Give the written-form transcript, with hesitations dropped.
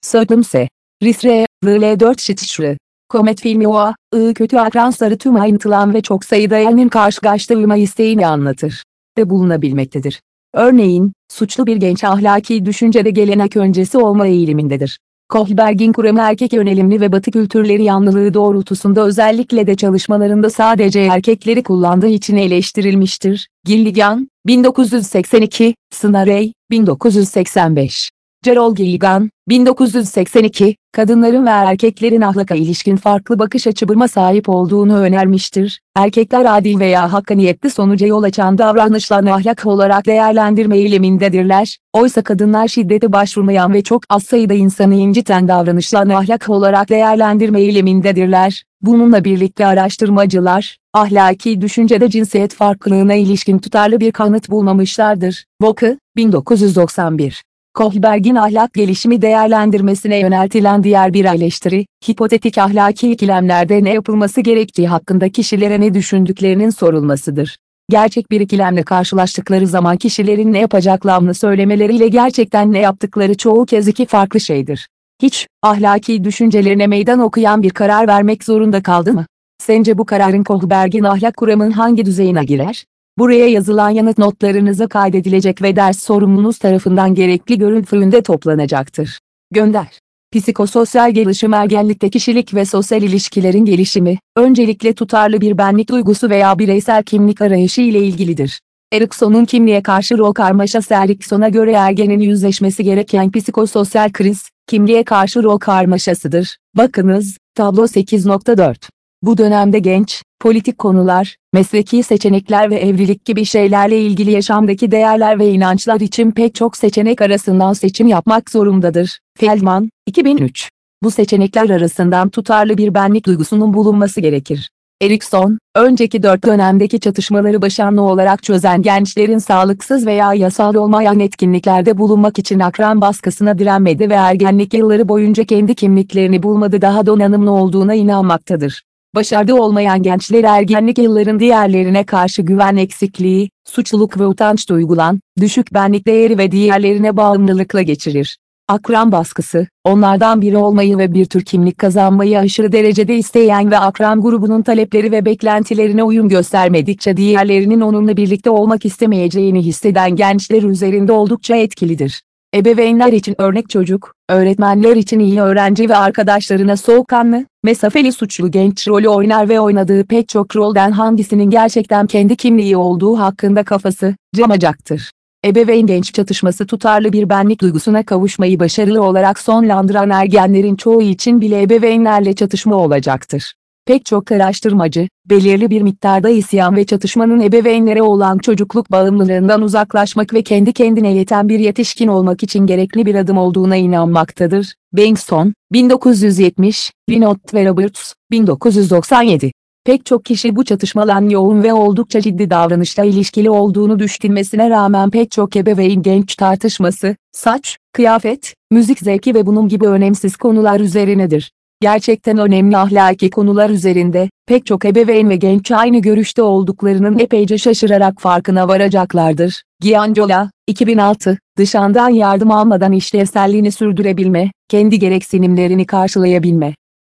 Sötümse. Risre, RL4 şitişri. Komet filmi oa, kötü akransları tüm ayrıntılan ve çok sayıda elinin karşılaştırılma isteğini anlatır. De bulunabilmektedir. Örneğin, suçlu bir genç ahlaki düşüncede gelenek öncesi olma eğilimindedir. Kohlberg'in kuramı erkek yönelimli ve Batı kültürleri yanlılığı doğrultusunda özellikle de çalışmalarında sadece erkekleri kullandığı için eleştirilmiştir. Gilligan, 1982, Snarey, 1985. Gerald Gilligan, 1982, kadınların ve erkeklerin ahlaka ilişkin farklı bakış açılarına sahip olduğunu önermiştir. Erkekler adil veya hakkaniyetli sonuca yol açan davranışlarını ahlak olarak değerlendirme eğilimindedirler. Oysa kadınlar şiddete başvurmayan ve çok az sayıda insanı inciten davranışlarını ahlak olarak değerlendirme eğilimindedirler. Bununla birlikte araştırmacılar, ahlaki düşüncede cinsiyet farklılığına ilişkin tutarlı bir kanıt bulmamışlardır. Walker, 1991. Kohlberg'in ahlak gelişimi değerlendirmesine yöneltilen diğer bir eleştiri, hipotetik ahlaki ikilemlerde ne yapılması gerektiği hakkında kişilere ne düşündüklerinin sorulmasıdır. Gerçek bir ikilemle karşılaştıkları zaman kişilerin ne yapacaklarını söylemeleriyle gerçekten ne yaptıkları çoğu kez iki farklı şeydir. Hiç, ahlaki düşüncelerine meydan okuyan bir karar vermek zorunda kaldı mı? Sence bu kararın Kohlberg'in ahlak kuramının hangi düzeyine girer? Buraya yazılan yanıt notlarınıza kaydedilecek ve ders sorumlunuz tarafından gerekli görüntüünde toplanacaktır. Gönder. Psikososyal gelişim ergenlikte kişilik ve sosyal ilişkilerin gelişimi, öncelikle tutarlı bir benlik duygusu veya bireysel kimlik arayışı ile ilgilidir. Erikson'un kimliğe karşı rol karmaşası Erikson'a göre ergenin yüzleşmesi gereken psikososyal kriz, kimliğe karşı rol karmaşasıdır. Bakınız, tablo 8.4. Bu dönemde genç, politik konular, mesleki seçenekler ve evlilik gibi şeylerle ilgili yaşamdaki değerler ve inançlar için pek çok seçenek arasından seçim yapmak zorundadır. Feldman, 2003. Bu seçenekler arasından tutarlı bir benlik duygusunun bulunması gerekir. Erikson, önceki 4 dönemdeki çatışmaları başarılı olarak çözen gençlerin sağlıksız veya yasal olmayan etkinliklerde bulunmak için akran baskısına direnmedi ve ergenlik yılları boyunca kendi kimliklerini bulmadı daha donanımlı olduğuna inanmaktadır. Başarılı olmayan gençler ergenlik yılların diğerlerine karşı güven eksikliği, suçluluk ve utanç duygulan, düşük benlik değeri ve diğerlerine bağımlılıkla geçirir. Akran baskısı, onlardan biri olmayı ve bir tür kimlik kazanmayı aşırı derecede isteyen ve akran grubunun talepleri ve beklentilerine uyum göstermedikçe diğerlerinin onunla birlikte olmak istemeyeceğini hisseden gençler üzerinde oldukça etkilidir. Ebeveynler için örnek çocuk, öğretmenler için iyi öğrenci ve arkadaşlarına soğukkanlı, mesafeli suçlu genç rolü oynar ve oynadığı pek çok rolden hangisinin gerçekten kendi kimliği olduğu hakkında kafası camacaktır. Ebeveyn-genç çatışması tutarlı bir benlik duygusuna kavuşmayı başarılı olarak sonlandıran ergenlerin çoğu için bile ebeveynlerle çatışma olacaktır. Pek çok araştırmacı, belirli bir miktarda isyan ve çatışmanın ebeveynlere olan çocukluk bağımlılığından uzaklaşmak ve kendi kendine yeten bir yetişkin olmak için gerekli bir adım olduğuna inanmaktadır. Bankson, 1970, Linott ve Roberts, 1997. Pek çok kişi bu çatışmaların yoğun ve oldukça ciddi davranışla ilişkili olduğunu düşünmesine rağmen pek çok ebeveyn genç tartışması, saç, kıyafet, müzik zevki ve bunun gibi önemsiz konular üzerinedir. Gerçekten önemli ahlaki konular üzerinde, pek çok ebeveyn ve genç aynı görüşte olduklarının epeyce şaşırarak farkına varacaklardır. Gianjola, 2006, dışarıdan yardım almadan işlevselliğini sürdürebilme, kendi gereksinimlerini karşılayabilme.